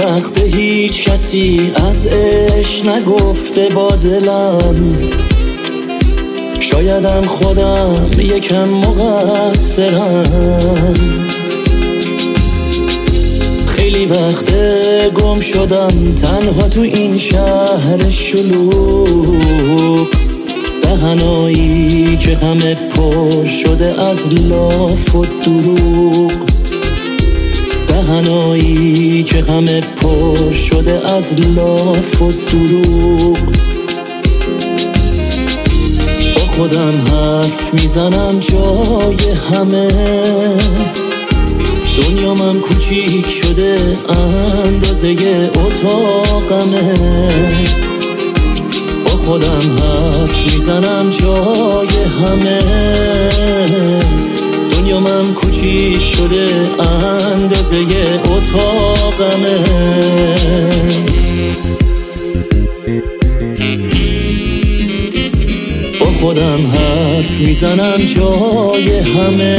وقت هیچ کسی از عشق نگفته با دلم، شایدم خودم یکم مقصرم. خیلی وقت گم شدم تنها تو این شهر شلوغ، دهنایی که همه پر شده از لاف و دروغ، دهنایی که همه پر شده از لاف و دروغ. با خودم حرف میزنم جای همه، دنیامم کوچیک شده اندازه اتاقمه. با خودم حرف میزنم جای همه، دنیامم کوچیک شده اندازه اتاقمه. با خودم حرف میزنم جای همه،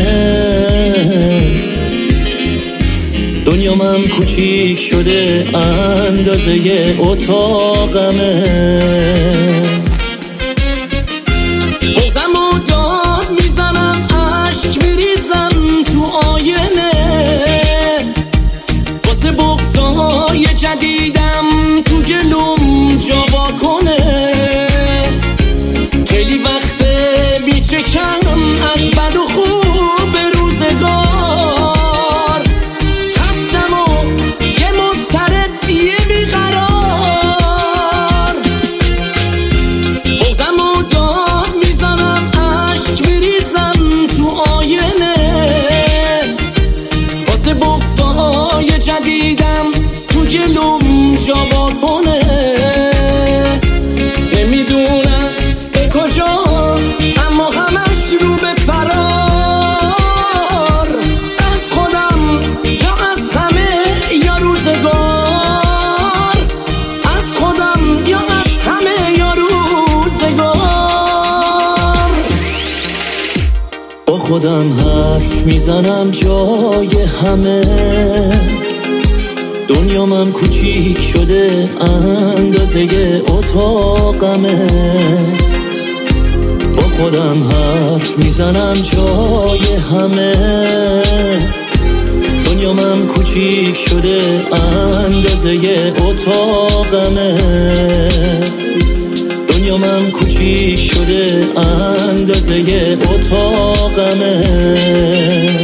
دنیامم کوچیک شده اندازه اتاقمه. بغضم و داد میزنم عشق میریزم تو آینه، واسه بغضای جدیدم تو جلوم جا واکنه. خیلی وقته بیچکم از بد و خوب روزگار، خستم و یه مضطرب یه بیقرار. بغضم و داد میزنم عشق میریزم تو آینه، واسه بغضای جدیدم تو جلوم جا واکنه. نمیدونم به کجا اما همش رو به فرار، از خودم یا از همه یا روزگار، از خودم یا از همه یا روزگار. با خودم حرف میزنم جای همه، دنیامم کوچیک شده اندازه اتاقمه. با خودم حرف میزنم جای همه، دنیامم کوچیک شده اندازه اتاقمه. دنیامم کوچیک شده اندازه اتاقمه.